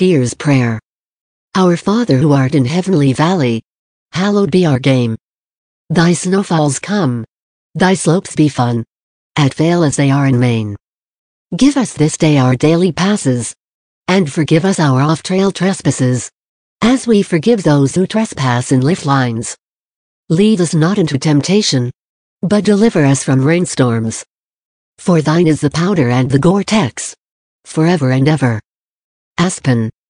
skier's prayer. Our Father who art in heavenly valley, hallowed be our game. Thy snowfalls come, thy slopes be fun, at Vale as they are in Maine. Give us this day our daily passes, and forgive us our off-trail trespasses, as we forgive those who trespass in lift lines. Lead us not into temptation, but deliver us from rainstorms. For thine is the powder and the Gore-Tex, forever and ever. Aspen.